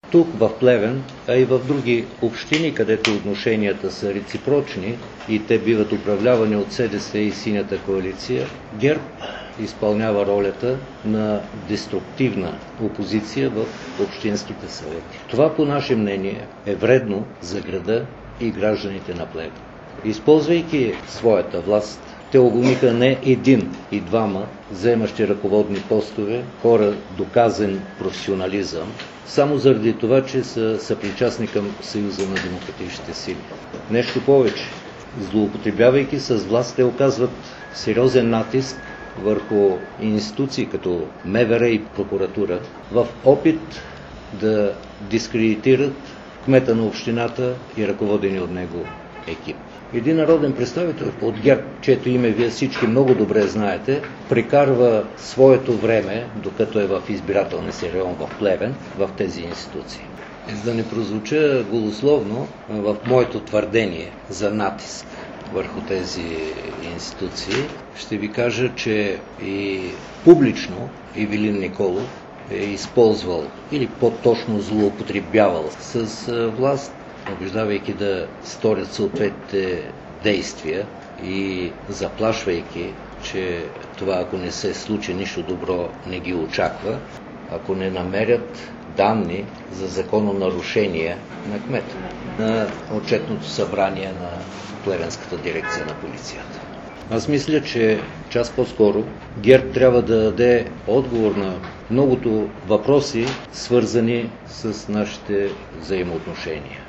тук в Плевен, а и в други общини, където отношенията са реципрочни и те биват управлявани от СДС и Синята коалиция, ГЕРБ изпълнява ролята на деструктивна опозиция в общинските съвети. Това, по наше мнение, е вредно за града и гражданите на Плевен. Използвайки своята власт, те уволниха не един и двама заемащи ръководни постове, хора доказан професионализъм, само заради това, че са съпричастни към Съюза на демократичните сили. Нещо повече, злоупотребявайки с власт, те оказват сериозен натиск върху институции като МВР и прокуратура в опит да дискредитират кмета на общината и ръководени от него екип. Един народен представител от ГЕРБ, чието име вие всички много добре знаете, прекарва своето време, докато е в избирателния си район в Плевен, в тези институции. За да не прозвуча голословно в моето твърдение за натиск върху тези институции, ще ви кажа, че и публично Ивелин Николов е използвал или по-точно злоупотребявал с власт, убеждавайки да сторят съответните действия и заплашвайки, че това, ако не се случи, нищо добро не ги очаква, ако не намерят данни за закононарушения на кмета на отчетното събрание на Плевенската дирекция на полицията. Аз мисля, че час по-скоро ГЕРБ трябва да даде отговор на многото въпроси, свързани с нашите взаимоотношения.